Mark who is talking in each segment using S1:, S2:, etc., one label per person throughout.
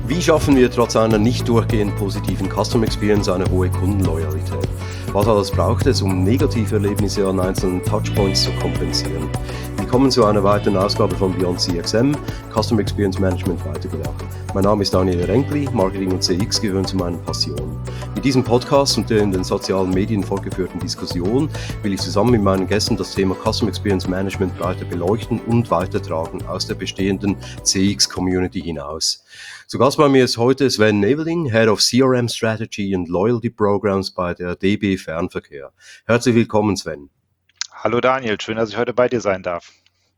S1: Wie schaffen wir trotz einer nicht durchgehend positiven Customer Experience eine hohe Kundenloyalität? Was alles braucht es, um negative Erlebnisse an einzelnen Touchpoints zu kompensieren? Willkommen zu einer weiteren Ausgabe von Beyond CXM, Customer Experience Management weitergedacht. Mein Name ist Daniel Renkli, Marketing und CX gehören zu meinen Passionen. Mit diesem Podcast und der in den sozialen Medien fortgeführten Diskussion will ich zusammen mit meinen Gästen das Thema Customer Experience Management weiter beleuchten und weitertragen aus der bestehenden CX-Community hinaus. Zu Gast bei mir ist heute Sven Neveling, Head of CRM Strategy and Loyalty Programs bei der DB Fernverkehr. Herzlich willkommen, Sven.
S2: Hallo Daniel, schön, dass ich heute bei dir sein darf.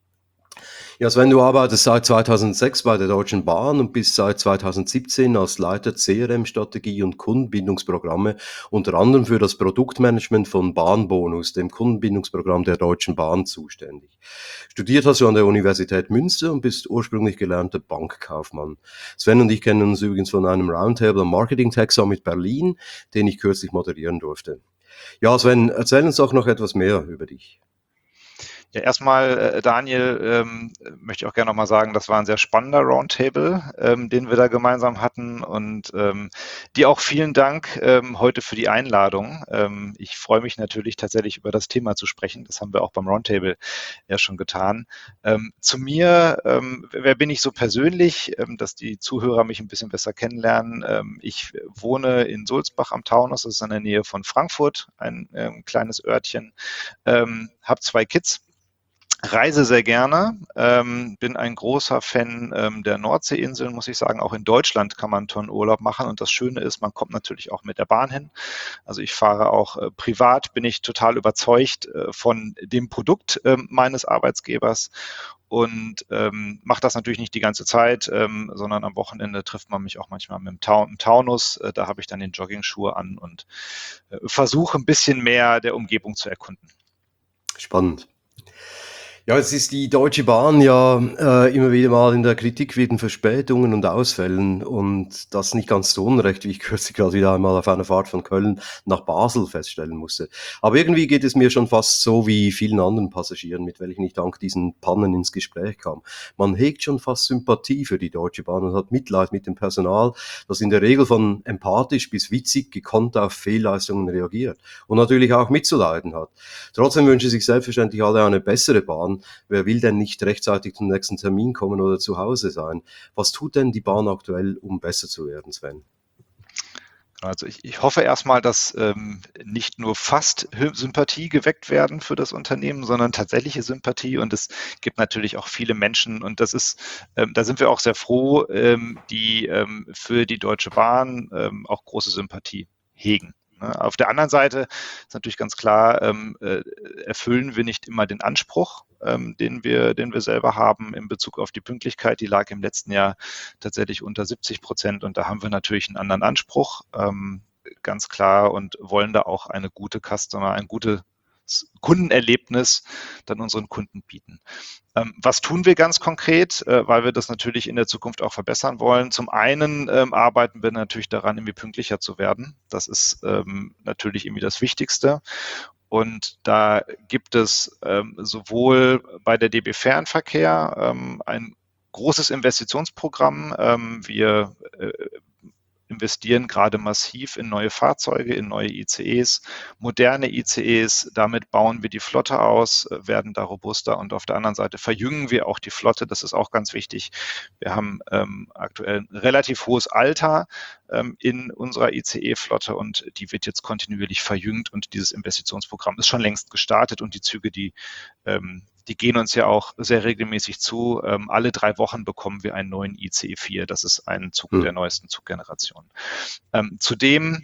S1: Ja, Sven, du arbeitest seit 2006 bei der Deutschen Bahn und bist seit 2017 als Leiter CRM-Strategie und Kundenbindungsprogramme unter anderem für das Produktmanagement von Bahnbonus, dem Kundenbindungsprogramm der Deutschen Bahn, zuständig. Studiert hast du an der Universität Münster und bist ursprünglich gelernter Bankkaufmann. Sven und ich kennen uns übrigens von einem Roundtable am Marketing Tech Summit Berlin, den ich kürzlich moderieren durfte. Ja, Sven, erzähl uns doch noch etwas mehr über dich.
S2: Ja, erstmal, Daniel, möchte ich auch gerne nochmal sagen, das war ein sehr spannender Roundtable, den wir da gemeinsam hatten und dir auch vielen Dank heute für die Einladung. Ich freue mich natürlich tatsächlich über das Thema zu sprechen. Das haben wir auch beim Roundtable ja schon getan. Zu mir, wer bin ich so persönlich, dass die Zuhörer mich ein bisschen besser kennenlernen. Ich wohne in Sulzbach am Taunus, das ist in der Nähe von Frankfurt, ein kleines Örtchen, habe 2 Kids. Reise sehr gerne, bin ein großer Fan der Nordseeinseln, muss ich sagen. Auch in Deutschland kann man tollen Urlaub machen und das Schöne ist, man kommt natürlich auch mit der Bahn hin. Also ich fahre auch privat, bin ich total überzeugt von dem Produkt meines Arbeitgebers und mache das natürlich nicht die ganze Zeit, sondern am Wochenende trifft man mich auch manchmal mit im Taunus. Da habe ich dann den Joggingschuhe an und versuche ein bisschen mehr der Umgebung zu erkunden.
S1: Spannend. Ja, jetzt ist die Deutsche Bahn ja immer wieder mal in der Kritik wegen Verspätungen und Ausfällen und das nicht ganz zu Unrecht, wie ich kürzlich gerade wieder einmal auf einer Fahrt von Köln nach Basel feststellen musste. Aber irgendwie geht es mir schon fast so wie vielen anderen Passagieren, mit welchen ich dank diesen Pannen ins Gespräch kam. Man hegt schon fast Sympathie für die Deutsche Bahn und hat Mitleid mit dem Personal, das in der Regel von empathisch bis witzig gekonnt auf Fehlleistungen reagiert und natürlich auch mitzuleiden hat. Trotzdem wünschen sich selbstverständlich alle eine bessere Bahn. Wer will denn nicht rechtzeitig zum nächsten Termin kommen oder zu Hause sein? Was tut denn die Bahn aktuell, um besser zu werden, Sven?
S2: Also ich hoffe erstmal, dass nicht nur fast Sympathie geweckt werden für das Unternehmen, sondern tatsächliche Sympathie. Und es gibt natürlich auch viele Menschen, und das ist, da sind wir auch sehr froh, die für die Deutsche Bahn auch große Sympathie hegen. Auf der anderen Seite ist natürlich ganz klar, erfüllen wir nicht immer den Anspruch, den wir selber haben in Bezug auf die Pünktlichkeit. Die lag im letzten Jahr tatsächlich unter 70% und da haben wir natürlich einen anderen Anspruch, ganz klar, und wollen da auch ein gutes Kundenerlebnis dann unseren Kunden bieten. Was tun wir ganz konkret, weil wir das natürlich in der Zukunft auch verbessern wollen? Zum einen arbeiten wir natürlich daran, irgendwie pünktlicher zu werden. Das ist natürlich irgendwie das Wichtigste. Und da gibt es sowohl bei der DB Fernverkehr ein großes Investitionsprogramm. Wir investieren gerade massiv in neue Fahrzeuge, in neue ICEs, moderne ICEs. Damit bauen wir die Flotte aus, werden da robuster und auf der anderen Seite verjüngen wir auch die Flotte. Das ist auch ganz wichtig. Wir haben aktuell ein relativ hohes Alter in unserer ICE-Flotte und die wird jetzt kontinuierlich verjüngt und dieses Investitionsprogramm ist schon längst gestartet und die Züge, die gehen uns ja auch sehr regelmäßig zu. Alle 3 Wochen bekommen wir einen neuen ICE 4. Das ist ein Zug der neuesten Zuggeneration. Zudem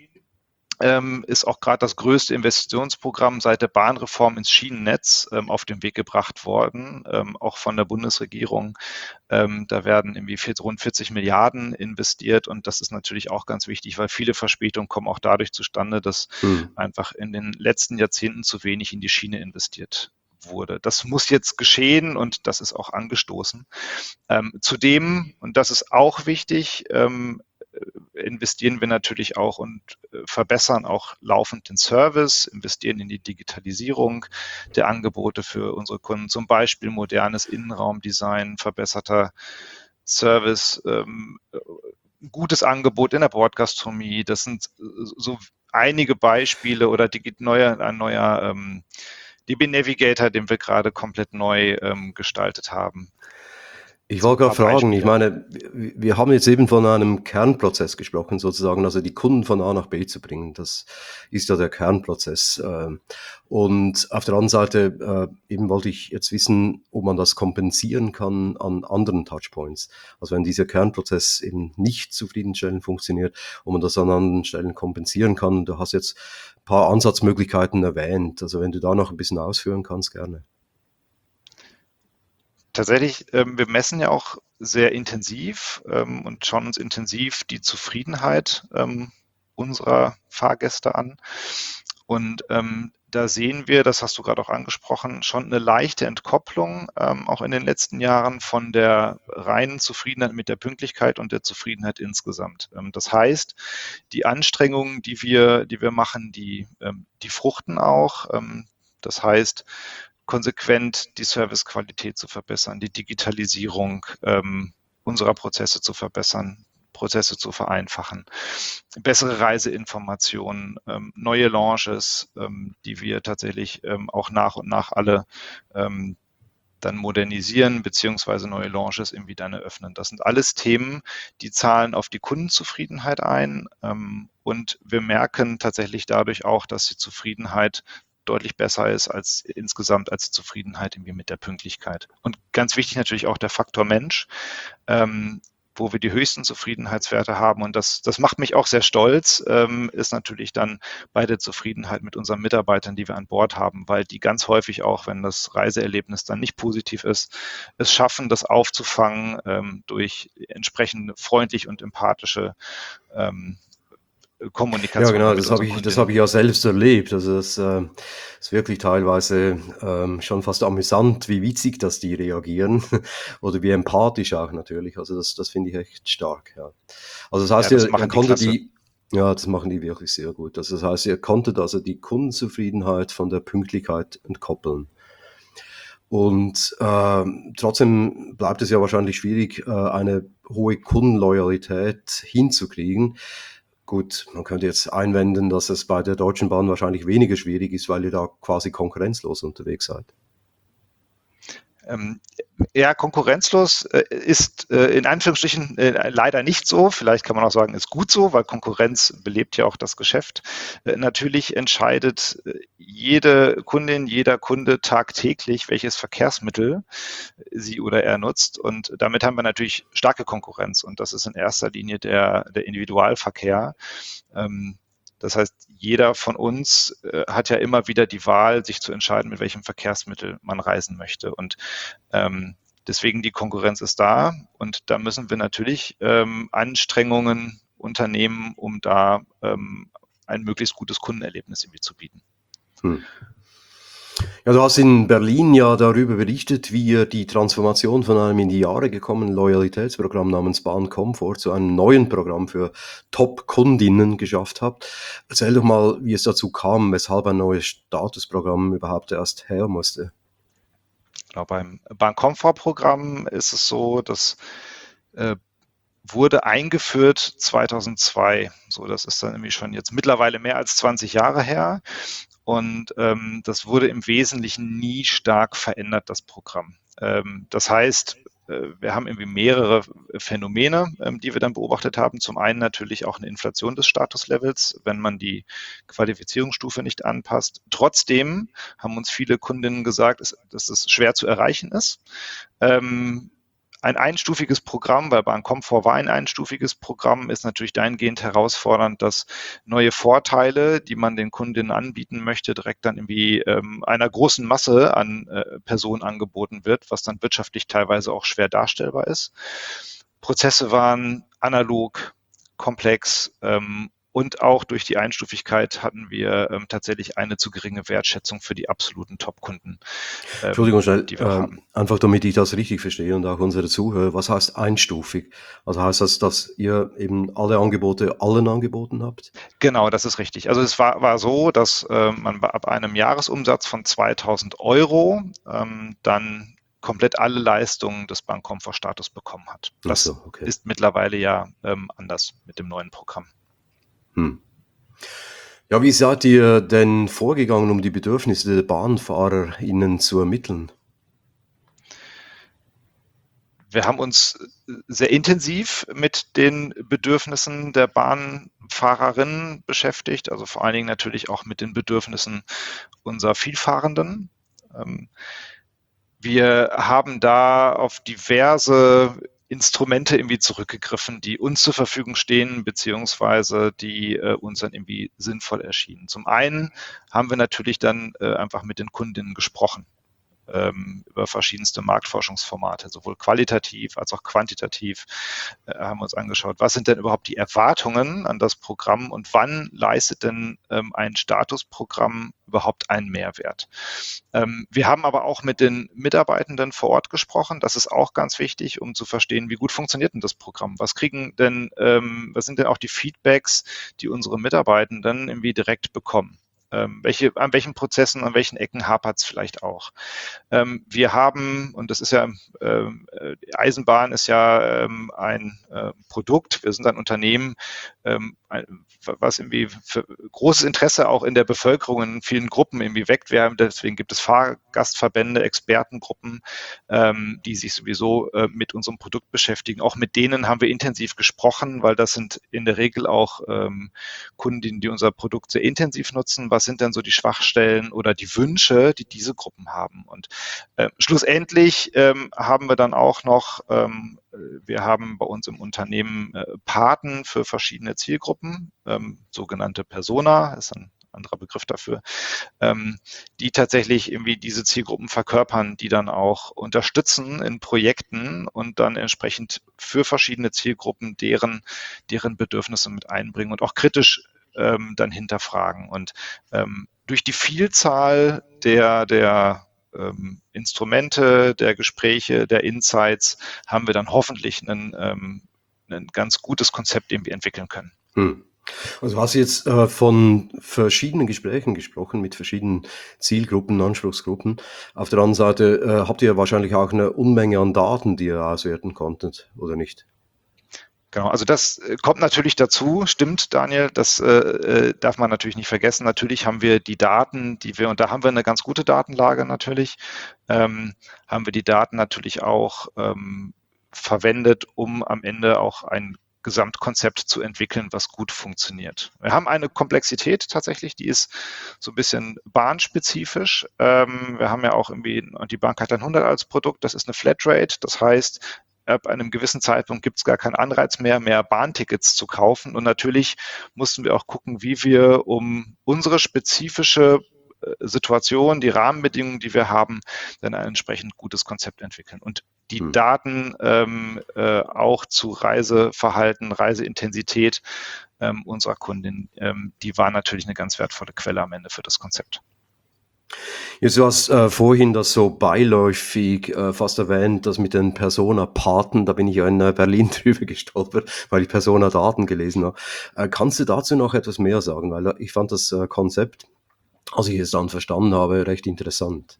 S2: ist auch gerade das größte Investitionsprogramm seit der Bahnreform ins Schienennetz auf den Weg gebracht worden, auch von der Bundesregierung. Da werden irgendwie rund 40 Milliarden investiert und das ist natürlich auch ganz wichtig, weil viele Verspätungen kommen auch dadurch zustande, dass einfach in den letzten Jahrzehnten zu wenig in die Schiene investiert wurde. Das muss jetzt geschehen und das ist auch angestoßen. Zudem, und das ist auch wichtig, investieren wir natürlich auch und verbessern auch laufend den Service, investieren in die Digitalisierung der Angebote für unsere Kunden, zum Beispiel modernes Innenraumdesign, verbesserter Service, ein gutes Angebot in der Bordgastronomie. Das sind so einige Beispiele oder ein neuer DB Navigator, den wir gerade komplett neu gestaltet haben.
S1: Ich
S2: So ein
S1: wollte gerade
S2: paar
S1: fragen, ich
S2: Beispiele.
S1: meine, wir haben jetzt eben von einem Kernprozess gesprochen, sozusagen, also die Kunden von A nach B zu bringen. Das ist ja der Kernprozess. Und auf der anderen Seite eben wollte ich jetzt wissen, ob man das kompensieren kann an anderen Touchpoints. Also wenn dieser Kernprozess eben nicht zufriedenstellend funktioniert, ob man das an anderen Stellen kompensieren kann. Du hast jetzt ein paar Ansatzmöglichkeiten erwähnt. Also wenn du da noch ein bisschen ausführen kannst, gerne.
S2: Tatsächlich, wir messen ja auch sehr intensiv und schauen uns intensiv die Zufriedenheit unserer Fahrgäste an. Und da sehen wir, das hast du gerade auch angesprochen, schon eine leichte Entkopplung, auch in den letzten Jahren von der reinen Zufriedenheit mit der Pünktlichkeit und der Zufriedenheit insgesamt. Das heißt, die Anstrengungen, die wir machen, die fruchten auch. Das heißt, konsequent die Servicequalität zu verbessern, die Digitalisierung unserer Prozesse zu verbessern, Prozesse zu vereinfachen, bessere Reiseinformationen, neue Launches, die wir tatsächlich auch nach und nach alle dann modernisieren, beziehungsweise neue Launches irgendwie dann eröffnen. Das sind alles Themen, die zahlen auf die Kundenzufriedenheit ein. Und wir merken tatsächlich dadurch auch, dass die Zufriedenheit deutlich besser ist als insgesamt als die Zufriedenheit irgendwie mit der Pünktlichkeit. Und ganz wichtig natürlich auch der Faktor Mensch. Wo wir die höchsten Zufriedenheitswerte haben. Und das macht mich auch sehr stolz, ist natürlich dann bei der Zufriedenheit mit unseren Mitarbeitern, die wir an Bord haben, weil die ganz häufig auch, wenn das Reiseerlebnis dann nicht positiv ist, es schaffen, das aufzufangen durch entsprechend freundlich und empathische
S1: Ja,
S2: Kommunikation
S1: genau,
S2: mit unseren
S1: das hab
S2: Kundinnen.
S1: ich ja selbst erlebt. Also das ist wirklich teilweise schon fast amüsant, wie witzig, dass die reagieren oder wie empathisch auch natürlich. Also das finde ich echt stark. Ja. Also das
S2: Ja,
S1: heißt,
S2: das
S1: ihr
S2: machen die
S1: konntet
S2: klasse.
S1: die, ja, das machen die wirklich sehr gut. Also das heißt, ihr konntet also die Kundenzufriedenheit von der Pünktlichkeit entkoppeln. Und trotzdem bleibt es ja wahrscheinlich schwierig, eine hohe Kundenloyalität hinzukriegen. Gut, man könnte jetzt einwenden, dass es bei der Deutschen Bahn wahrscheinlich weniger schwierig ist, weil ihr da quasi konkurrenzlos unterwegs seid.
S2: Ähm, ja, konkurrenzlos ist in Anführungsstrichen leider nicht so. Vielleicht kann man auch sagen, ist gut so, weil Konkurrenz belebt ja auch das Geschäft. Natürlich entscheidet jede Kundin, jeder Kunde tagtäglich, welches Verkehrsmittel sie oder er nutzt. Und damit haben wir natürlich starke Konkurrenz. Und das ist in erster Linie der Individualverkehr. Das heißt, jeder von uns hat ja immer wieder die Wahl, sich zu entscheiden, mit welchem Verkehrsmittel man reisen möchte. Und deswegen die Konkurrenz ist da. Und da müssen wir natürlich Anstrengungen unternehmen, um da ein möglichst gutes Kundenerlebnis irgendwie zu bieten.
S1: Hm. Ja, du hast in Berlin ja darüber berichtet, wie ihr die Transformation von einem in die Jahre gekommenen Loyalitätsprogramm namens Bahn Comfort zu einem neuen Programm für Top-Kundinnen geschafft habt. Erzähl doch mal, wie es dazu kam, weshalb ein neues Statusprogramm überhaupt erst her musste.
S2: Genau, beim Bahn-Komfort-Programm ist es so, dass äh, wurde eingeführt 2002. So, das ist dann nämlich schon jetzt mittlerweile mehr als 20 Jahre her. Und das wurde im Wesentlichen nie stark verändert, das Programm. Das heißt, wir haben irgendwie mehrere Phänomene, die wir dann beobachtet haben. Zum einen natürlich auch eine Inflation des Statuslevels, wenn man die Qualifizierungsstufe nicht anpasst. Trotzdem haben uns viele Kundinnen gesagt, dass es schwer zu erreichen ist. Ein einstufiges Programm, weil Bahn Komfort war ein einstufiges Programm, ist natürlich dahingehend herausfordernd, dass neue Vorteile, die man den Kundinnen anbieten möchte, direkt dann irgendwie einer großen Masse an Personen angeboten wird, was dann wirtschaftlich teilweise auch schwer darstellbar ist. Prozesse waren analog, komplex und auch durch die Einstufigkeit hatten wir tatsächlich eine zu geringe Wertschätzung für die absoluten Top-Kunden,
S1: Entschuldigung, schnell,
S2: die wir auch haben.
S1: einfach damit ich das richtig verstehe und auch unsere Zuhörer. Was heißt einstufig? Also heißt das, dass ihr eben alle Angebote allen angeboten habt?
S2: Genau, das ist richtig. Also es war so, dass man ab einem Jahresumsatz von 2.000 Euro dann komplett alle Leistungen des Bankkomfortstatus bekommen hat. Das
S1: okay.
S2: ist mittlerweile ja anders mit dem neuen Programm.
S1: Ja, wie seid ihr denn vorgegangen, um die Bedürfnisse der BahnfahrerInnen zu ermitteln?
S2: Wir haben uns sehr intensiv mit den Bedürfnissen der Bahnfahrerinnen beschäftigt, also vor allen Dingen natürlich auch mit den Bedürfnissen unserer Vielfahrenden. Wir haben da auf diverse Instrumente irgendwie zurückgegriffen, die uns zur Verfügung stehen, beziehungsweise die uns dann irgendwie sinnvoll erschienen. Zum einen haben wir natürlich dann einfach mit den Kundinnen gesprochen über verschiedenste Marktforschungsformate, sowohl qualitativ als auch quantitativ, haben wir uns angeschaut, was sind denn überhaupt die Erwartungen an das Programm und wann leistet denn ein Statusprogramm überhaupt einen Mehrwert. Wir haben aber auch mit den Mitarbeitenden vor Ort gesprochen. Das ist auch ganz wichtig, um zu verstehen, wie gut funktioniert denn das Programm? Was sind denn auch die Feedbacks, die unsere Mitarbeitenden irgendwie direkt bekommen? An welchen Prozessen, an welchen Ecken hapert es vielleicht auch? Wir haben, und das ist ja, die Eisenbahn ist ja ein Produkt, wir sind ein Unternehmen, was irgendwie für großes Interesse auch in der Bevölkerung in vielen Gruppen irgendwie weckt. Deswegen gibt es Fahrgastverbände, Expertengruppen, die sich sowieso mit unserem Produkt beschäftigen. Auch mit denen haben wir intensiv gesprochen, weil das sind in der Regel auch Kunden, die unser Produkt sehr intensiv nutzen. Was sind denn so die Schwachstellen oder die Wünsche, die diese Gruppen haben? Und schlussendlich haben wir dann auch noch, wir haben bei uns im Unternehmen Paten für verschiedene Zielgruppen, sogenannte Persona, ist ein anderer Begriff dafür, die tatsächlich irgendwie diese Zielgruppen verkörpern, die dann auch unterstützen in Projekten und dann entsprechend für verschiedene Zielgruppen deren Bedürfnisse mit einbringen und auch kritisch dann hinterfragen. Und durch die Vielzahl der Instrumente, der Gespräche, der Insights haben wir dann hoffentlich ein ganz gutes Konzept irgendwie entwickeln können.
S1: Also hast du jetzt von verschiedenen Gesprächen gesprochen mit verschiedenen Zielgruppen, Anspruchsgruppen. Auf der anderen Seite habt ihr wahrscheinlich auch eine Unmenge an Daten, die ihr auswerten konntet, oder nicht?
S2: Genau, also das kommt natürlich dazu, stimmt, Daniel, das darf man natürlich nicht vergessen. Natürlich haben wir die Daten, und da haben wir eine ganz gute Datenlage natürlich, haben wir die Daten natürlich auch verwendet, um am Ende auch ein Gesamtkonzept zu entwickeln, was gut funktioniert. Wir haben eine Komplexität tatsächlich, die ist so ein bisschen bahnspezifisch. Wir haben ja auch irgendwie die Bahncard 100 als Produkt, das ist eine Flatrate, das heißt, ab einem gewissen Zeitpunkt gibt es gar keinen Anreiz mehr Bahntickets zu kaufen. Und natürlich mussten wir auch gucken, wie wir um unsere spezifische Situation, die Rahmenbedingungen, die wir haben, dann ein entsprechend gutes Konzept entwickeln. Und die Daten auch zu Reiseverhalten, Reiseintensität unserer Kundin, die waren natürlich eine ganz wertvolle Quelle am Ende für das Konzept.
S1: Jetzt, du hast vorhin das so beiläufig fast erwähnt, das mit den Persona-Paten, da bin ich ja in Berlin drüber gestolpert, weil ich Persona-Daten gelesen habe. Kannst du dazu noch etwas mehr sagen? Weil ich fand das Konzept, als ich es dann verstanden habe, recht interessant.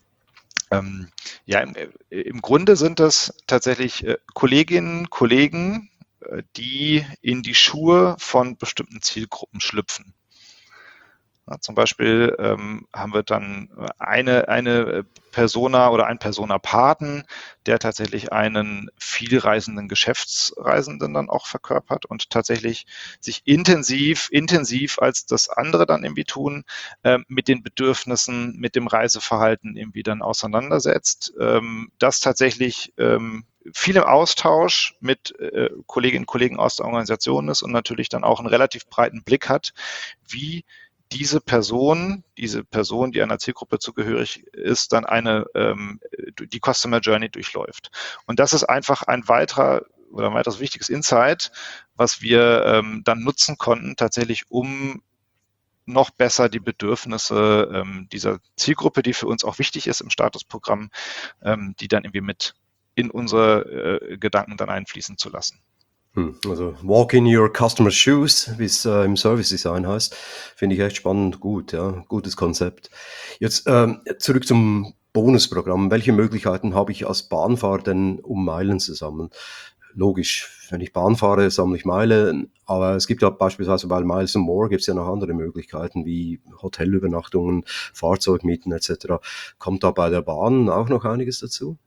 S2: Ja, im Grunde sind das tatsächlich Kolleginnen, Kollegen, die in die Schuhe von bestimmten Zielgruppen schlüpfen. Zum Beispiel haben wir dann eine Persona oder ein Persona-Paten, der tatsächlich einen vielreisenden Geschäftsreisenden dann auch verkörpert und tatsächlich sich intensiv als das andere dann irgendwie tun, mit den Bedürfnissen, mit dem Reiseverhalten irgendwie dann auseinandersetzt. Das tatsächlich viel im Austausch mit Kolleginnen und Kollegen aus der Organisation ist und natürlich dann auch einen relativ breiten Blick hat, wie diese Person, die einer Zielgruppe zugehörig ist, dann die Customer Journey durchläuft. Und das ist einfach ein weiteres wichtiges Insight, was wir dann nutzen konnten, tatsächlich um noch besser die Bedürfnisse dieser Zielgruppe, die für uns auch wichtig ist im Statusprogramm, die dann irgendwie mit in unsere Gedanken dann einfließen zu lassen.
S1: Also Walk in your customer's shoes, wie es im Service Design heißt, finde ich echt spannend, gut, ja, gutes Konzept. Jetzt zurück zum Bonusprogramm. Welche Möglichkeiten habe ich als Bahnfahrer denn, um Meilen zu sammeln? Logisch, wenn ich Bahn fahre, sammle ich Meilen, aber es gibt ja beispielsweise bei Miles and More gibt es ja noch andere Möglichkeiten wie Hotelübernachtungen, Fahrzeugmieten etc. Kommt da bei der Bahn auch noch einiges dazu?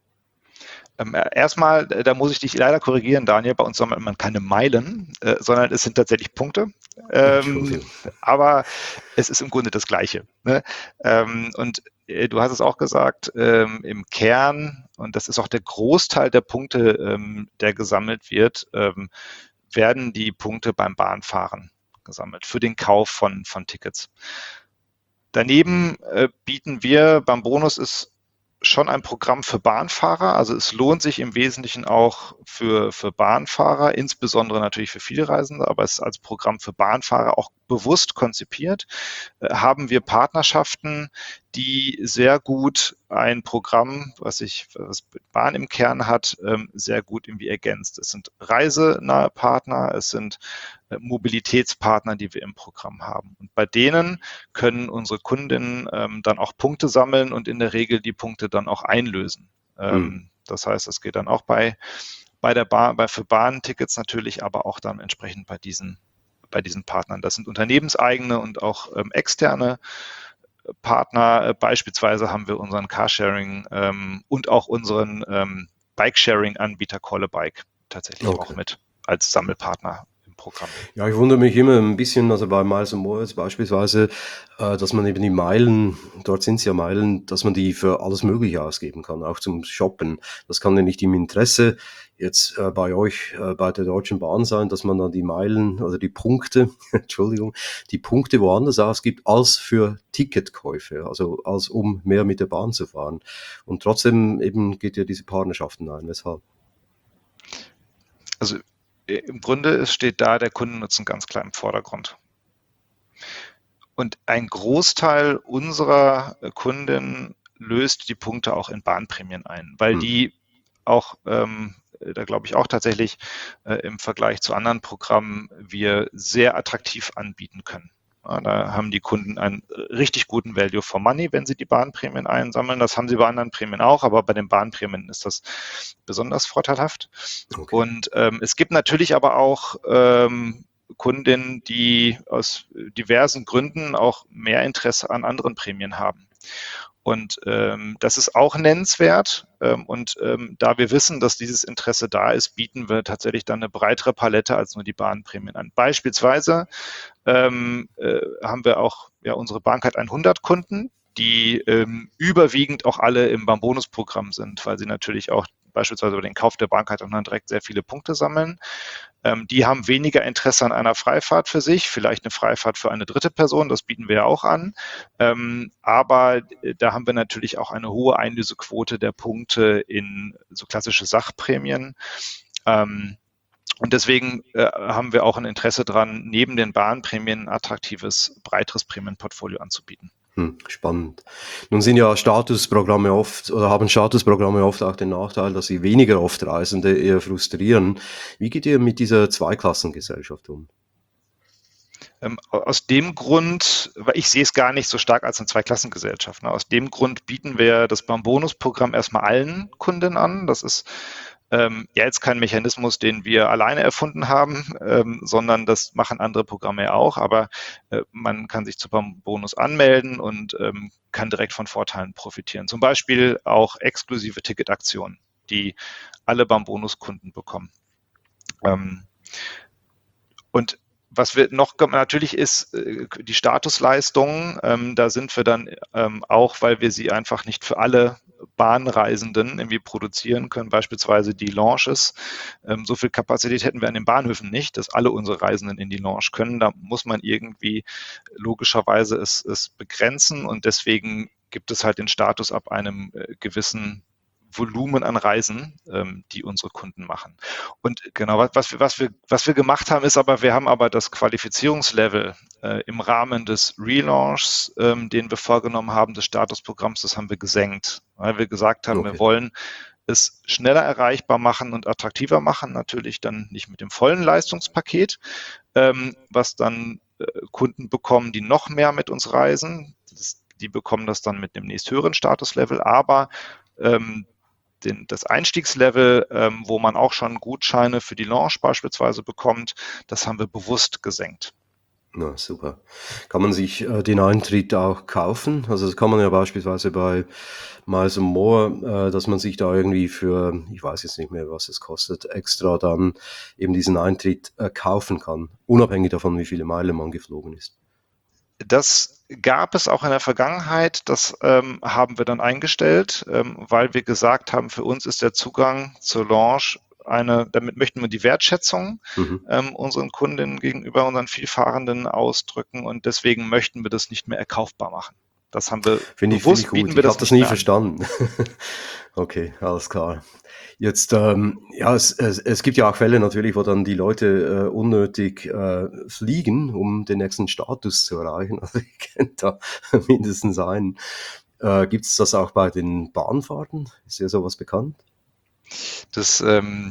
S2: Erstmal, da muss ich dich leider korrigieren, Daniel, bei uns sammelt man keine Meilen, sondern es sind tatsächlich Punkte. Ähm,
S1: Entschuldigung.
S2: aber es ist im Grunde das Gleiche. Ne? Und du hast es auch gesagt, im Kern, und das ist auch der Großteil der Punkte, der gesammelt wird, werden die Punkte beim Bahnfahren gesammelt für den Kauf von Tickets. Daneben bieten wir, beim Bonus ist schon ein Programm für Bahnfahrer. Also es lohnt sich im Wesentlichen auch für Bahnfahrer, insbesondere natürlich für viele Reisende, aber es ist als Programm für Bahnfahrer auch bewusst konzipiert. Haben wir Partnerschaften, die sehr gut ein Programm, was Bahn im Kern hat, sehr gut irgendwie ergänzt. Es sind reisenahe Partner, es sind Mobilitätspartner, die wir im Programm haben. Und bei denen können unsere Kundinnen dann auch Punkte sammeln und in der Regel die Punkte dann auch einlösen. Das heißt, es geht dann auch bei der Bahn, für Bahntickets natürlich, aber auch dann entsprechend bei diesen Partnern. Das sind unternehmenseigene und auch externe Partner. Beispielsweise haben wir unseren Carsharing und auch unseren Bikesharing-Anbieter Callabike tatsächlich auch
S1: Okay.
S2: mit als Sammelpartner im Programm.
S1: Ja, ich wundere mich immer ein bisschen, also bei Miles More jetzt beispielsweise, dass man eben die Meilen, dort sind es ja Meilen, dass man die für alles Mögliche ausgeben kann, auch zum Shoppen. Das kann ja nicht im Interesse jetzt bei euch, bei der Deutschen Bahn sein, dass man dann die Meilen oder die Punkte, Entschuldigung, die Punkte woanders ausgibt als für Ticketkäufe, also als um mehr mit der Bahn zu fahren. Und trotzdem eben geht ja diese Partnerschaften ein. Weshalb?
S2: Also im Grunde steht da der Kundennutzen ganz klar im Vordergrund. Und ein Großteil unserer Kunden löst die Punkte auch in Bahnprämien ein, weil die auch, da glaube ich auch tatsächlich im Vergleich zu anderen Programmen wir sehr attraktiv anbieten können. Ja, da haben die Kunden einen richtig guten Value for Money, wenn sie die Bahnprämien einsammeln. Das haben sie bei anderen Prämien auch, aber bei den Bahnprämien ist das besonders vorteilhaft.
S1: Okay.
S2: Und es gibt natürlich aber auch Kundinnen, die aus diversen Gründen auch mehr Interesse an anderen Prämien haben. Und das ist auch nennenswert. Da wir wissen, dass dieses Interesse da ist, bieten wir tatsächlich dann eine breitere Palette als nur die Bahnprämien an. Beispielsweise haben wir auch, ja, unsere Bank hat 100 Kunden, die überwiegend auch alle im Bambonus-Programm sind, weil sie natürlich auch beispielsweise über den Kauf der Bank halt auch dann direkt sehr viele Punkte sammeln. Die haben weniger Interesse an einer Freifahrt für sich, vielleicht eine Freifahrt für eine dritte Person, das bieten wir ja auch an. Aber da haben wir natürlich auch eine hohe Einlösequote der Punkte in so klassische Sachprämien. Und deswegen haben wir auch ein Interesse daran, neben den Bahnprämien ein attraktives, breiteres Prämienportfolio anzubieten.
S1: Spannend. Nun sind ja Statusprogramme oft oder haben Statusprogramme oft auch den Nachteil, dass sie weniger oft Reisende eher frustrieren. Wie geht ihr mit dieser Zweiklassengesellschaft um?
S2: Aus dem Grund, weil ich sehe es gar nicht so stark als eine Zweiklassengesellschaft. Ne? Aus dem Grund bieten wir das Bambonus-Programm erstmal allen Kunden an. Das ist ja jetzt kein Mechanismus, den wir alleine erfunden haben, sondern das machen andere Programme ja auch. Aber man kann sich zu Bambonus anmelden und kann direkt von Vorteilen profitieren. Zum Beispiel auch exklusive Ticketaktionen, die alle Bambonus-Kunden bekommen. Und was wir noch natürlich ist die Statusleistungen. Da sind wir dann auch, weil wir sie einfach nicht für alle Bahnreisenden irgendwie produzieren können, beispielsweise die Lounges. So viel Kapazität hätten wir an den Bahnhöfen nicht, dass alle unsere Reisenden in die Lounge können. Da muss man irgendwie logischerweise es begrenzen und deswegen gibt es halt den Status ab einem gewissen Volumen an Reisen, die unsere Kunden machen. Und genau, was wir gemacht haben, ist aber, wir haben aber das Qualifizierungslevel im Rahmen des Relaunchs, den wir vorgenommen haben, des Statusprogramms, das haben wir gesenkt, weil wir gesagt haben,
S1: Okay.
S2: wir wollen es schneller erreichbar machen und attraktiver machen, natürlich dann nicht mit dem vollen Leistungspaket, was dann Kunden bekommen, die noch mehr mit uns reisen. die bekommen das dann mit dem nächsthöheren Statuslevel, aber das Einstiegslevel, wo man auch schon Gutscheine für die Lounge beispielsweise bekommt, das haben wir bewusst gesenkt.
S1: Na, super. Kann man sich den Eintritt auch kaufen? Also das kann man ja beispielsweise bei Miles More, dass man sich da irgendwie für, ich weiß jetzt nicht mehr, was es kostet, extra dann eben diesen Eintritt kaufen kann, unabhängig davon, wie viele Meilen man geflogen ist.
S2: Das gab es auch in der Vergangenheit. Das haben wir dann eingestellt, weil wir gesagt haben, für uns ist der Zugang zur Lounge damit möchten wir die Wertschätzung unseren Kundinnen gegenüber, unseren Vielfahrenden ausdrücken und deswegen möchten wir das nicht mehr erkaufbar machen. Das haben wir
S1: Finde
S2: bewusst,
S1: ich gut.
S2: bieten wir
S1: Ich habe
S2: das
S1: das
S2: nicht
S1: nie
S2: mehr an.
S1: verstanden. Okay, alles klar. Jetzt, ja, es gibt ja auch Fälle natürlich, wo dann die Leute unnötig fliegen, um den nächsten Status zu erreichen. Also ich kenne da mindestens einen. Gibt es das auch bei den Bahnfahrten? Ist dir sowas bekannt?
S2: Das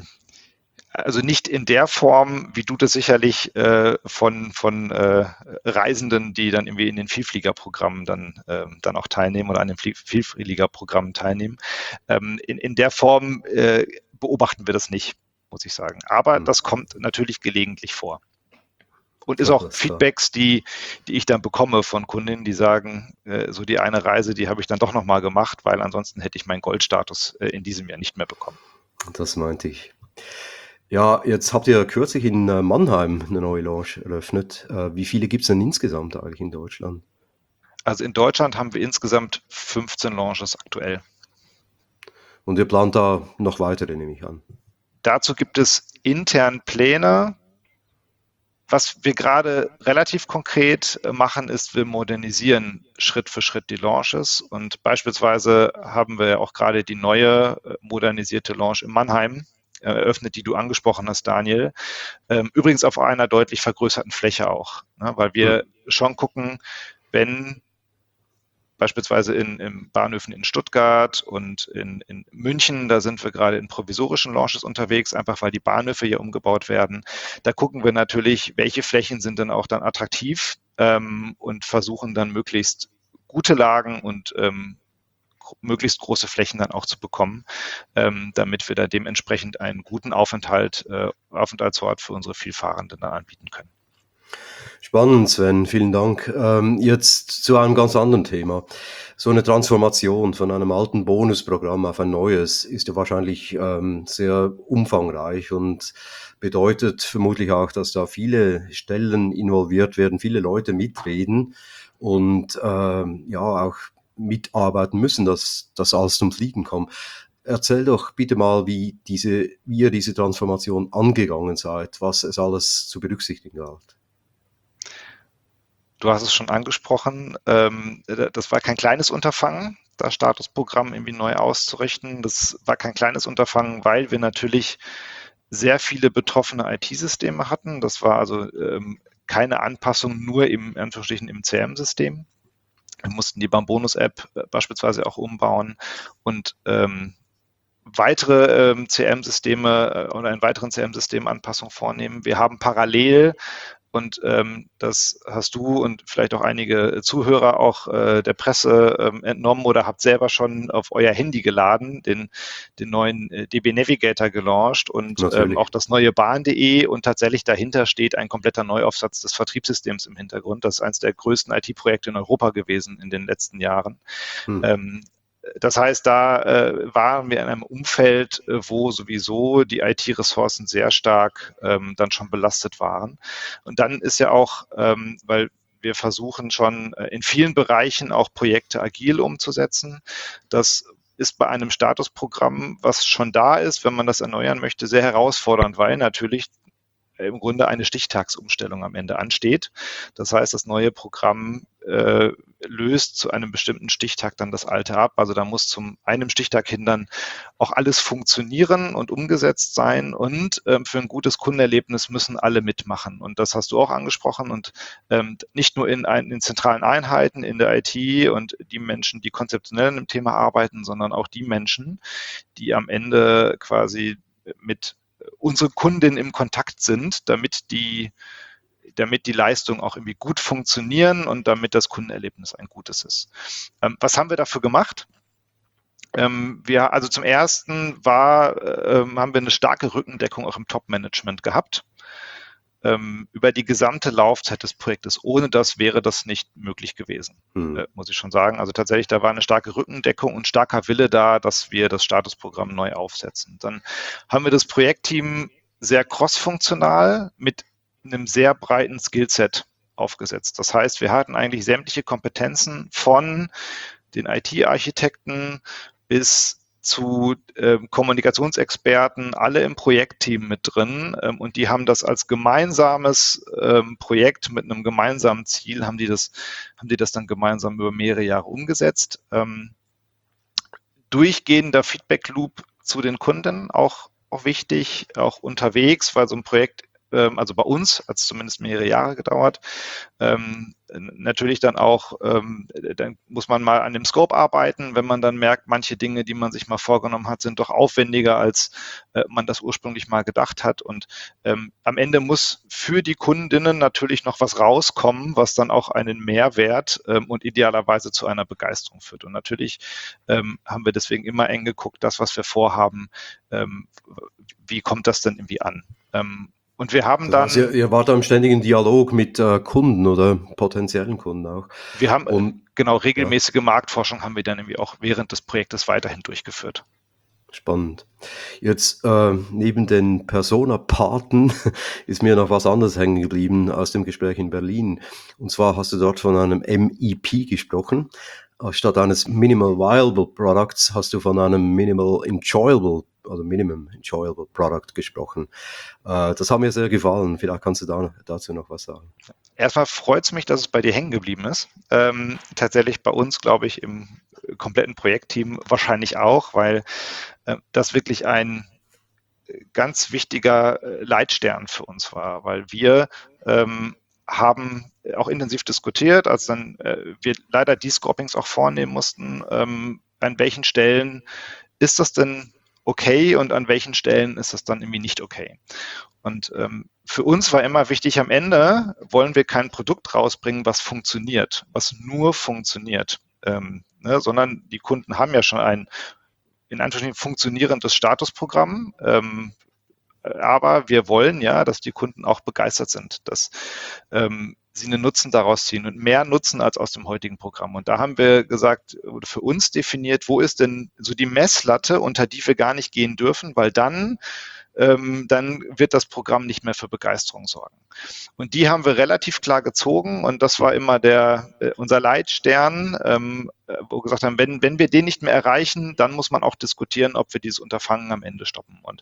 S2: also nicht in der Form, wie du das sicherlich von Reisenden, die dann irgendwie in den Vielfliegerprogrammen dann auch teilnehmen oder an den Vielfliegerprogrammen teilnehmen. In der Form beobachten wir das nicht, muss ich sagen. Aber das kommt natürlich gelegentlich vor. Und ist auch
S1: Alles klar.
S2: Feedbacks, die ich dann bekomme von Kundinnen, die sagen, so die eine Reise, die habe ich dann doch nochmal gemacht, weil ansonsten hätte ich meinen Goldstatus in diesem Jahr nicht mehr bekommen.
S1: Das meinte ich. Ja, jetzt habt ihr kürzlich in Mannheim eine neue Lounge eröffnet. Wie viele gibt es denn insgesamt eigentlich in Deutschland?
S2: Also in Deutschland haben wir insgesamt 15 Launches aktuell.
S1: Und ihr plant da noch weitere, nehme ich an.
S2: Dazu gibt es intern Pläne. Was wir gerade relativ konkret machen, ist, wir modernisieren Schritt für Schritt die Launches. Und beispielsweise haben wir ja auch gerade die neue modernisierte Launch in Mannheim eröffnet, die du angesprochen hast, Daniel. Übrigens auf einer deutlich vergrößerten Fläche auch, ne, weil wir schon gucken, wenn beispielsweise in Bahnhöfen in Stuttgart und in München, da sind wir gerade in provisorischen Launches unterwegs, einfach weil die Bahnhöfe hier umgebaut werden. Da gucken wir natürlich, welche Flächen sind dann auch dann attraktiv und versuchen dann möglichst gute Lagen und möglichst große Flächen dann auch zu bekommen, damit wir da dementsprechend einen guten Aufenthaltsort für unsere Vielfahrenden dann anbieten können.
S1: Spannend, Sven, vielen Dank. Jetzt zu einem ganz anderen Thema. So eine Transformation von einem alten Bonusprogramm auf ein neues ist ja wahrscheinlich sehr umfangreich und bedeutet vermutlich auch, dass da viele Stellen involviert werden, viele Leute mitreden und ja auch mitarbeiten müssen, dass das alles zum Fliegen kommt. Erzähl doch bitte mal, wie ihr diese Transformation angegangen seid, was es alles zu berücksichtigen galt.
S2: Du hast es schon angesprochen, das war kein kleines Unterfangen, das Statusprogramm irgendwie neu auszurichten. Das war kein kleines Unterfangen, weil wir natürlich sehr viele betroffene IT-Systeme hatten. Das war also keine Anpassung nur in Anführungsstrichen im CRM-System. Wir mussten die Bambonus-App beispielsweise auch umbauen und weitere CRM-Systeme oder einen weiteren CRM-System-Anpassung vornehmen. Wir haben parallel und das hast du und vielleicht auch einige Zuhörer auch der Presse entnommen oder habt selber schon auf euer Handy geladen, den neuen DB Navigator gelauncht und auch das neue Bahn.de und tatsächlich dahinter steht ein kompletter Neuaufsatz des Vertriebssystems im Hintergrund. Das ist eines der größten IT-Projekte in Europa gewesen in den letzten Jahren. Das heißt, da waren wir in einem Umfeld, wo sowieso die IT-Ressourcen sehr stark dann schon belastet waren. Und dann ist ja auch, weil wir versuchen schon in vielen Bereichen auch Projekte agil umzusetzen. Das ist bei einem Statusprogramm, was schon da ist, wenn man das erneuern möchte, sehr herausfordernd, weil natürlich im Grunde eine Stichtagsumstellung am Ende ansteht. Das heißt, das neue Programm löst zu einem bestimmten Stichtag dann das alte ab. Also da muss zum einem Stichtag hin dann auch alles funktionieren und umgesetzt sein und für ein gutes Kundenerlebnis müssen alle mitmachen. Und das hast du auch angesprochen und nicht nur in zentralen Einheiten in der IT und die Menschen, die konzeptionell an dem Thema arbeiten, sondern auch die Menschen, die am Ende quasi mit unsere Kunden im Kontakt sind, damit die damit die Leistungen auch irgendwie gut funktionieren und damit das Kundenerlebnis ein gutes ist. Was haben wir dafür gemacht? Also zum ersten haben wir eine starke Rückendeckung auch im Top-Management gehabt, über die gesamte Laufzeit des Projektes. Ohne das wäre das nicht möglich gewesen, muss ich schon sagen. Also tatsächlich, da war eine starke Rückendeckung und starker Wille da, dass wir das Statusprogramm neu aufsetzen. Dann haben wir das Projektteam sehr crossfunktional mit einem sehr breiten Skillset aufgesetzt. Das heißt, wir hatten eigentlich sämtliche Kompetenzen von den IT-Architekten bis zu Kommunikationsexperten, alle im Projektteam mit drin, und die haben das als gemeinsames Projekt mit einem gemeinsamen Ziel, haben die das dann gemeinsam über mehrere Jahre umgesetzt. Durchgehender Feedback-Loop zu den Kunden, auch wichtig, auch unterwegs, weil so ein Projekt, also bei uns hat es zumindest mehrere Jahre gedauert. Natürlich dann auch, dann muss man mal an dem Scope arbeiten, wenn man dann merkt, manche Dinge, die man sich mal vorgenommen hat, sind doch aufwendiger, als man das ursprünglich mal gedacht hat. Und am Ende muss für die Kundinnen natürlich noch was rauskommen, was dann auch einen Mehrwert und idealerweise zu einer Begeisterung führt. Und natürlich haben wir deswegen immer eng geguckt, das, was wir vorhaben, wie kommt das denn irgendwie an? Und wir haben dann...
S1: Also ihr wart da im ständigen Dialog mit Kunden oder potenziellen Kunden auch.
S2: Wir haben regelmäßige Marktforschung haben wir dann irgendwie auch während des Projektes weiterhin durchgeführt.
S1: Spannend. Jetzt neben den Persona-Paten ist mir noch was anderes hängen geblieben aus dem Gespräch in Berlin. Und zwar hast du dort von einem MEP gesprochen. Statt eines Minimal Viable Products hast du von einem Minimum Enjoyable Product gesprochen. Das hat mir sehr gefallen. Vielleicht kannst du dazu noch was sagen.
S2: Erstmal freut es mich, dass es bei dir hängen geblieben ist. Tatsächlich bei uns, glaube ich, im kompletten Projektteam wahrscheinlich auch, weil das wirklich ein ganz wichtiger Leitstern für uns war, weil wir haben auch intensiv diskutiert, als dann wir leider Descopings auch vornehmen mussten, an welchen Stellen ist das denn okay und an welchen Stellen ist das dann irgendwie nicht okay. Und für uns war immer wichtig, am Ende wollen wir kein Produkt rausbringen, was funktioniert, was nur funktioniert, sondern die Kunden haben ja schon ein in Anführungsstrichen funktionierendes Statusprogramm, aber wir wollen ja, dass die Kunden auch begeistert sind, dass sie einen Nutzen daraus ziehen und mehr Nutzen als aus dem heutigen Programm. Und da haben wir gesagt oder für uns definiert, wo ist denn so die Messlatte, unter die wir gar nicht gehen dürfen, weil dann wird das Programm nicht mehr für Begeisterung sorgen. Und die haben wir relativ klar gezogen und das war immer unser Leitstern, wo wir gesagt haben, wenn wir den nicht mehr erreichen, dann muss man auch diskutieren, ob wir dieses Unterfangen am Ende stoppen. Und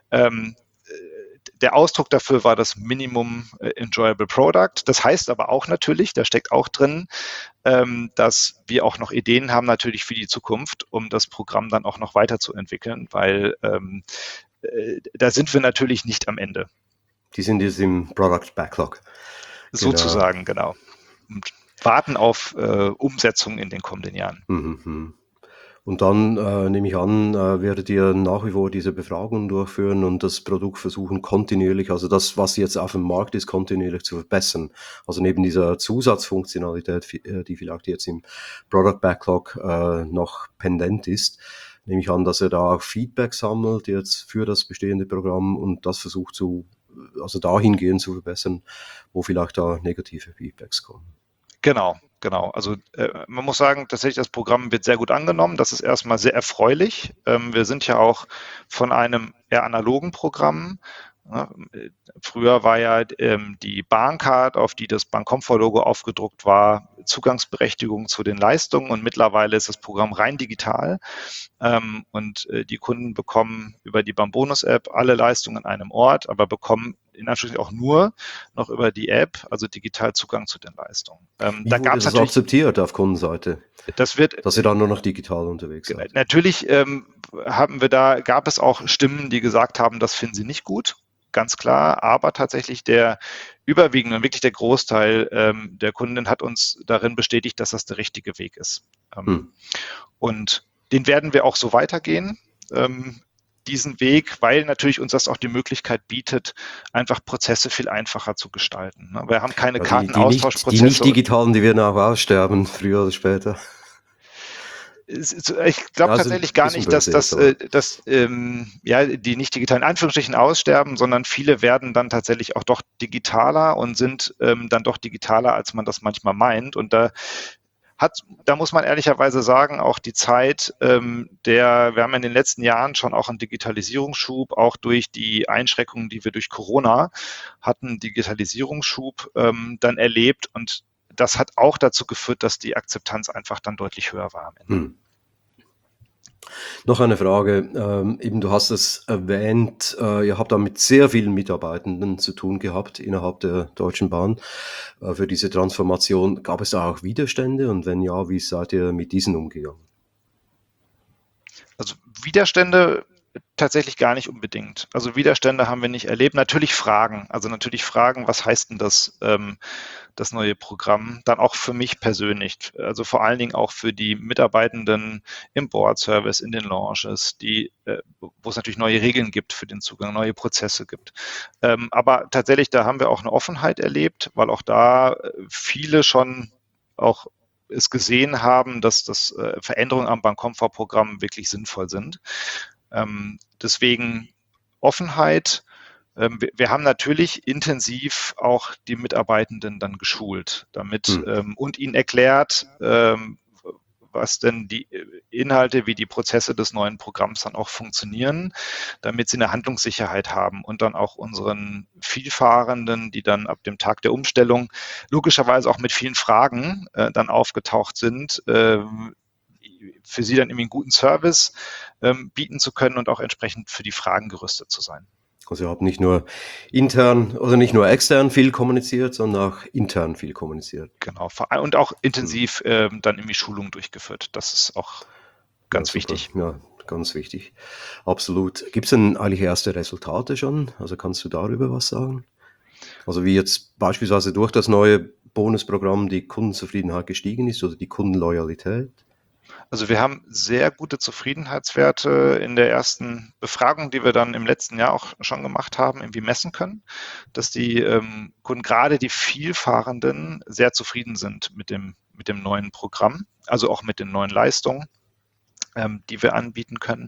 S2: der Ausdruck dafür war das Minimum Enjoyable Product. Das heißt aber auch natürlich, da steckt auch drin, dass wir auch noch Ideen haben natürlich für die Zukunft, um das Programm dann auch noch weiterzuentwickeln, weil da sind wir natürlich nicht am Ende.
S1: Die sind jetzt im Product Backlog.
S2: Sozusagen, genau. Und warten auf Umsetzung in den kommenden Jahren.
S1: Mhm. Und dann nehme ich an, werdet ihr nach wie vor diese Befragungen durchführen und das Produkt versuchen kontinuierlich, also das, was jetzt auf dem Markt ist, kontinuierlich zu verbessern. Also neben dieser Zusatzfunktionalität, die vielleicht jetzt im Product Backlog noch pendent ist, nehme ich an, dass ihr da auch Feedback sammelt jetzt für das bestehende Programm und das versucht dahingehend zu verbessern, wo vielleicht da negative Feedbacks kommen.
S2: Genau. Also man muss sagen, tatsächlich das Programm wird sehr gut angenommen. Das ist erstmal sehr erfreulich. Wir sind ja auch von einem eher analogen Programm. Früher war ja die Bahncard, auf die das Bank-Comfort-Logo aufgedruckt war, Zugangsberechtigung zu den Leistungen und mittlerweile ist das Programm rein digital und die Kunden bekommen über die Bambonus-App alle Leistungen an einem Ort, aber bekommen in Anführungszeichen auch nur noch über die App, also digital Zugang zu den Leistungen.
S1: Wie da wurde das akzeptiert auf Kundenseite? Dass ihr dann nur noch digital unterwegs seid?
S2: Natürlich gab es auch Stimmen, die gesagt haben, das finden sie nicht gut. Ganz klar, aber tatsächlich der überwiegende und wirklich der Großteil der Kunden hat uns darin bestätigt, dass das der richtige Weg ist. Und den werden wir auch so weitergehen. diesen Weg, weil natürlich uns das auch die Möglichkeit bietet, einfach Prozesse viel einfacher zu gestalten. Ne? Wir haben keine
S1: Ja, die nicht
S2: Kartenaustauschprozesse.
S1: digitalen, die werden auch aussterben, früher oder später.
S2: Ich glaube
S1: Also
S2: tatsächlich
S1: ein
S2: gar
S1: bisschen
S2: nicht, dass
S1: böse jetzt, aber
S2: ja, die nicht digitalen Anführungsstrichen aussterben, sondern viele werden dann tatsächlich auch doch digitaler und sind dann doch digitaler, als man das manchmal meint. Und da muss man ehrlicherweise sagen, auch die Zeit wir haben in den letzten Jahren schon auch einen Digitalisierungsschub, auch durch die Einschränkungen, die wir durch Corona hatten, Digitalisierungsschub dann erlebt, und das hat auch dazu geführt, dass die Akzeptanz einfach dann deutlich höher war am Ende.
S1: Noch eine Frage. Eben, du hast es erwähnt, ihr habt da mit sehr vielen Mitarbeitenden zu tun gehabt innerhalb der Deutschen Bahn für diese Transformation. Gab es da auch Widerstände? Und wenn ja, wie seid ihr mit diesen umgegangen?
S2: Also Widerstände tatsächlich gar nicht unbedingt. Also Widerstände haben wir nicht erlebt. Natürlich Fragen. Also natürlich Fragen, was heißt denn das neue Programm? Dann auch für mich persönlich. Also vor allen Dingen auch für die Mitarbeitenden im Board-Service, in den Launches, wo es natürlich neue Regeln gibt für den Zugang, neue Prozesse gibt. Aber tatsächlich, da haben wir auch eine Offenheit erlebt, weil auch da viele schon auch es gesehen haben, dass Veränderungen am Bahnkomfortprogramm wirklich sinnvoll sind. Deswegen Offenheit. Wir haben natürlich intensiv auch die Mitarbeitenden dann geschult und ihnen erklärt, was denn die Inhalte wie die Prozesse des neuen Programms dann auch funktionieren, damit sie eine Handlungssicherheit haben und dann auch unseren Vielfahrenden, die dann ab dem Tag der Umstellung logischerweise auch mit vielen Fragen dann aufgetaucht sind, für sie dann irgendwie einen guten Service bieten zu können und auch entsprechend für die Fragen gerüstet zu sein.
S1: Also ihr habt nicht nur intern oder nicht nur extern viel kommuniziert, sondern auch intern viel kommuniziert.
S2: Genau. Und auch intensiv dann irgendwie Schulungen durchgeführt. Das ist auch
S1: Ja,
S2: ganz
S1: super.
S2: wichtig.
S1: Ja, ganz wichtig. Absolut. Gibt es denn eigentlich erste Resultate schon? Also kannst du darüber was sagen? Also wie jetzt beispielsweise durch das neue Bonusprogramm die Kundenzufriedenheit gestiegen ist oder die Kundenloyalität?
S2: Also wir haben sehr gute Zufriedenheitswerte in der ersten Befragung, die wir dann im letzten Jahr auch schon gemacht haben, irgendwie messen können, dass die Kunden, gerade die Vielfahrenden, sehr zufrieden sind mit dem neuen Programm, also auch mit den neuen Leistungen, die wir anbieten können.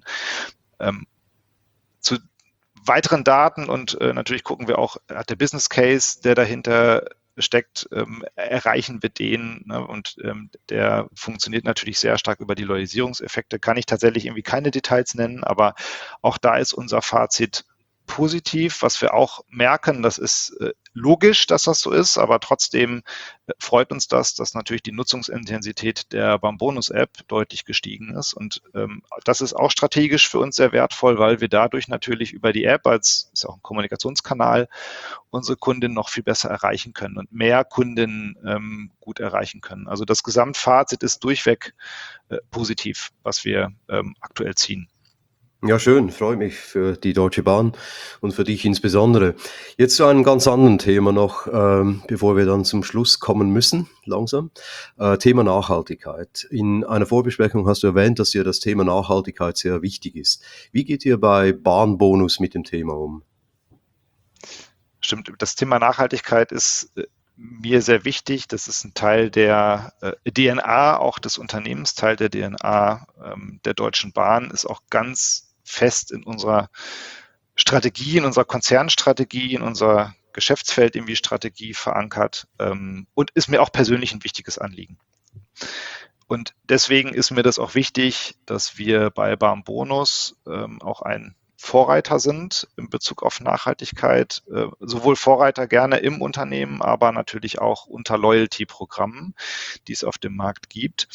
S2: Zu weiteren Daten und natürlich gucken wir auch, hat der Business Case, der dahinter steckt, erreichen wir den, ne? Und der funktioniert natürlich sehr stark über die Loyalisierungseffekte. Kann ich tatsächlich irgendwie keine Details nennen, aber auch da ist unser Fazit positiv. Was wir auch merken, das ist logisch, dass das so ist, aber trotzdem freut uns das, dass natürlich die Nutzungsintensität der Bambonus-App deutlich gestiegen ist. Und das ist auch strategisch für uns sehr wertvoll, weil wir dadurch natürlich über die App, als ist auch ein Kommunikationskanal, unsere Kundinnen noch viel besser erreichen können und mehr Kundinnen gut erreichen können. Also das Gesamtfazit ist durchweg positiv, was wir aktuell ziehen.
S1: Ja, schön, freue mich für die Deutsche Bahn und für dich insbesondere. Jetzt zu einem ganz anderen Thema noch, bevor wir dann zum Schluss kommen müssen, langsam. Thema Nachhaltigkeit. In einer Vorbesprechung hast du erwähnt, dass dir das Thema Nachhaltigkeit sehr wichtig ist. Wie geht ihr bei Bahnbonus mit dem Thema um?
S2: Stimmt, das Thema Nachhaltigkeit ist mir sehr wichtig. Das ist ein Teil der DNA auch des Unternehmens, Teil der DNA der Deutschen Bahn, ist auch ganz fest in unserer Strategie, in unserer Konzernstrategie, in unserer Geschäftsfeld irgendwie Strategie verankert und ist mir auch persönlich ein wichtiges Anliegen. Und deswegen ist mir das auch wichtig, dass wir bei Bambonus auch ein Vorreiter sind in Bezug auf Nachhaltigkeit, sowohl Vorreiter gerne im Unternehmen, aber natürlich auch unter Loyalty-Programmen, die es auf dem Markt gibt.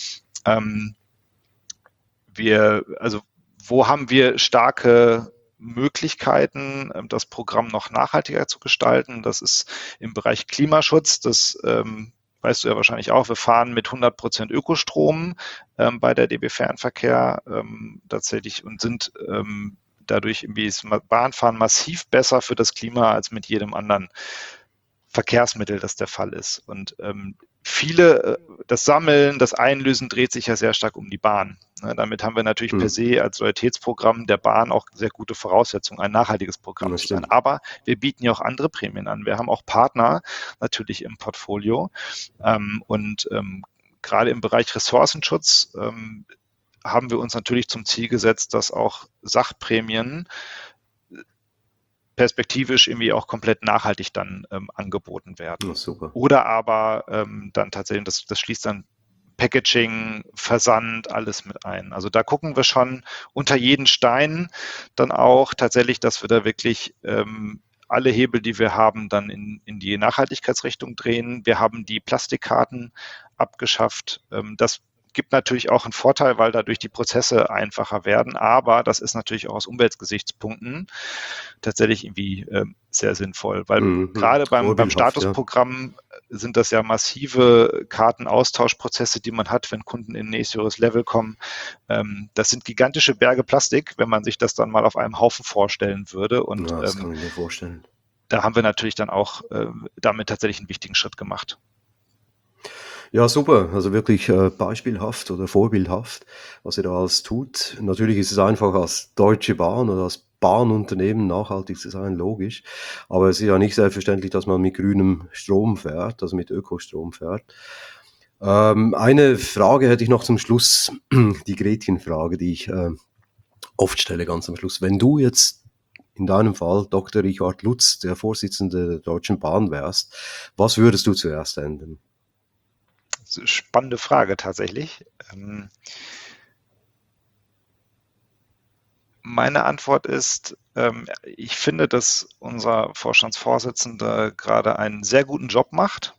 S2: Wo haben wir starke Möglichkeiten, das Programm noch nachhaltiger zu gestalten? Das ist im Bereich Klimaschutz. Das weißt du ja wahrscheinlich auch. Wir fahren mit 100% Ökostrom bei der DB Fernverkehr tatsächlich und sind dadurch irgendwie ist Bahnfahren massiv besser für das Klima als mit jedem anderen Verkehrsmittel das der Fall ist. Und das Sammeln, das Einlösen dreht sich ja sehr stark um die Bahn. Damit haben wir natürlich per se als Loyalitätsprogramm der Bahn auch sehr gute Voraussetzungen, ein nachhaltiges Programm zu sein. Aber wir bieten ja auch andere Prämien an. Wir haben auch Partner natürlich im Portfolio. Gerade im Bereich Ressourcenschutz haben wir uns natürlich zum Ziel gesetzt, dass auch Sachprämien perspektivisch irgendwie auch komplett nachhaltig dann angeboten werden.
S1: Ja, super.
S2: Oder aber dann tatsächlich, das schließt dann Packaging, Versand, alles mit ein. Also da gucken wir schon unter jeden Stein dann auch tatsächlich, dass wir da wirklich alle Hebel, die wir haben, dann in die Nachhaltigkeitsrichtung drehen. Wir haben die Plastikkarten abgeschafft. Das gibt natürlich auch einen Vorteil, weil dadurch die Prozesse einfacher werden, aber das ist natürlich auch aus Umweltgesichtspunkten tatsächlich irgendwie sehr sinnvoll, weil gerade beim Statusprogramm sind das ja massive Kartenaustauschprozesse, die man hat, wenn Kunden in ein nächstes Level kommen. Das sind gigantische Berge Plastik, wenn man sich das dann mal auf einem Haufen vorstellen würde. Und
S1: das kann ich mir vorstellen.
S2: Da haben wir natürlich dann auch damit tatsächlich einen wichtigen Schritt gemacht.
S1: Ja, super. Also wirklich beispielhaft oder vorbildhaft, was ihr da alles tut. Natürlich ist es einfach als Deutsche Bahn oder als Bahnunternehmen nachhaltig zu sein, logisch. Aber es ist ja nicht selbstverständlich, dass man mit grünem Strom fährt, also mit Ökostrom fährt. Eine Frage hätte ich noch zum Schluss, die Gretchenfrage, die ich oft stelle ganz am Schluss. Wenn du jetzt in deinem Fall Dr. Richard Lutz, der Vorsitzende der Deutschen Bahn wärst, was würdest du zuerst ändern?
S2: Spannende Frage tatsächlich. Meine Antwort ist, ich finde, dass unser Vorstandsvorsitzender gerade einen sehr guten Job macht.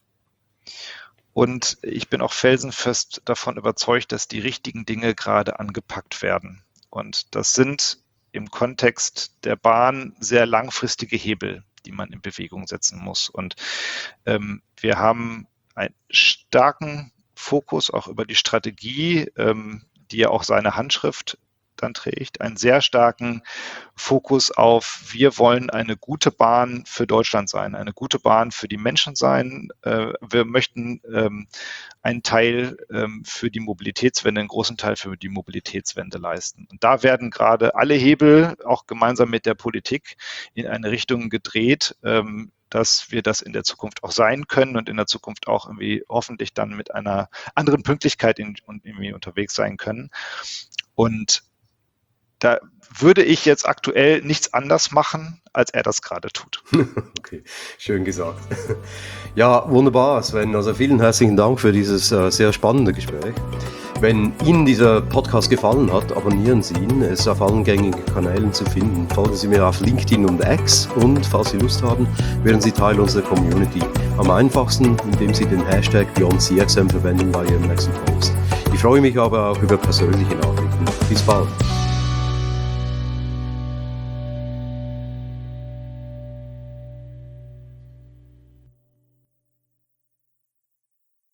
S2: Und ich bin auch felsenfest davon überzeugt, dass die richtigen Dinge gerade angepackt werden. Und das sind im Kontext der Bahn sehr langfristige Hebel, die man in Bewegung setzen muss. Und wir haben einen starken Fokus auch über die Strategie, die ja auch seine Handschrift dann trägt, einen sehr starken Fokus auf, wir wollen eine gute Bahn für Deutschland sein, eine gute Bahn für die Menschen sein. Wir möchten einen Teil für die Mobilitätswende, einen großen Teil für die Mobilitätswende leisten. Und da werden gerade alle Hebel, auch gemeinsam mit der Politik, in eine Richtung gedreht, dass wir das in der Zukunft auch sein können und in der Zukunft auch irgendwie hoffentlich dann mit einer anderen Pünktlichkeit irgendwie unterwegs sein können. Und da würde ich jetzt aktuell nichts anders machen, als er das gerade tut.
S1: Okay, schön gesagt. Ja, wunderbar, Sven. Also vielen herzlichen Dank für dieses sehr spannende Gespräch. Wenn Ihnen dieser Podcast gefallen hat, abonnieren Sie ihn. Er ist auf allen gängigen Kanälen zu finden. Folgen Sie mir auf LinkedIn und X und, falls Sie Lust haben, werden Sie Teil unserer Community. Am einfachsten, indem Sie den Hashtag BeyondCXM verwenden bei Ihrem nächsten Post. Ich freue mich aber auch über persönliche Nachrichten. Bis bald.